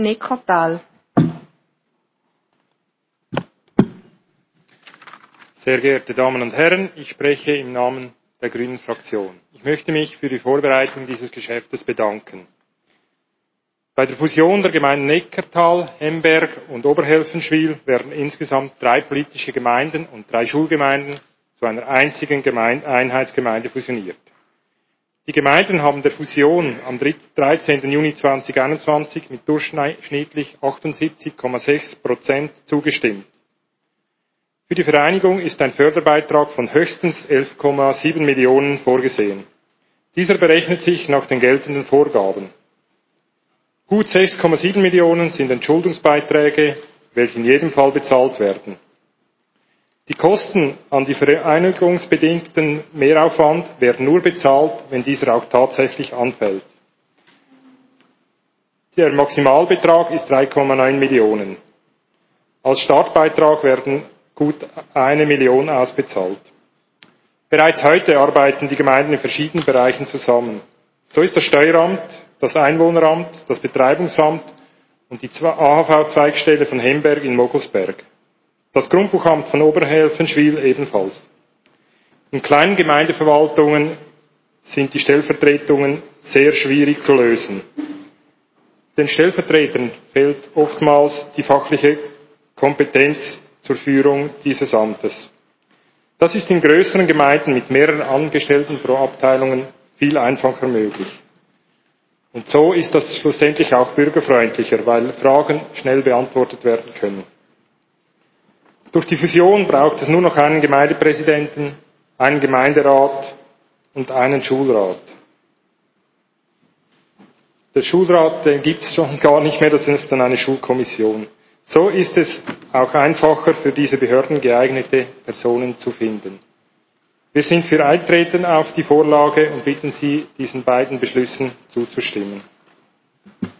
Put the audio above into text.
Neckartal. Sehr geehrte Damen und Herren, ich spreche im Namen der Grünen Fraktion. Ich möchte mich für die Vorbereitung dieses Geschäftes bedanken. Bei der Fusion der Gemeinden Neckartal, Hemberg und Oberhelfenschwil werden insgesamt 3 politische Gemeinden und 3 Schulgemeinden zu einer einzigen Einheitsgemeinde fusioniert. Die Gemeinden haben der Fusion am 13. Juni 2021 mit durchschnittlich 78,6% zugestimmt. Für die Vereinigung ist ein Förderbeitrag von höchstens 11,7 Millionen vorgesehen. Dieser berechnet sich nach den geltenden Vorgaben. Gut 6,7 Millionen sind Entschuldungsbeiträge, welche in jedem Fall bezahlt werden. Die Kosten an die vereinigungsbedingten Mehraufwand werden nur bezahlt, wenn dieser auch tatsächlich anfällt. Der Maximalbetrag ist 3,9 Millionen. Als Startbeitrag werden gut 1 Million ausbezahlt. Bereits heute arbeiten die Gemeinden in verschiedenen Bereichen zusammen. So ist das Steueramt, das Einwohneramt, das Betreibungsamt und die AHV-Zweigstelle von Hemberg in Mogelsberg. Das Grundbuchamt von Oberhelfenschwil ebenfalls. In kleinen Gemeindeverwaltungen sind die Stellvertretungen sehr schwierig zu lösen. Den Stellvertretern fehlt oftmals die fachliche Kompetenz zur Führung dieses Amtes. Das ist in größeren Gemeinden mit mehreren Angestellten pro Abteilungen viel einfacher möglich. Und so ist das schlussendlich auch bürgerfreundlicher, weil Fragen schnell beantwortet werden können. Durch die Fusion braucht es nur noch einen Gemeindepräsidenten, einen Gemeinderat und einen Schulrat. Der Schulrat, den gibt es schon gar nicht mehr, das ist dann eine Schulkommission. So ist es auch einfacher für diese Behörden geeignete Personen zu finden. Wir sind für Eintreten auf die Vorlage und bitten Sie, diesen beiden Beschlüssen zuzustimmen.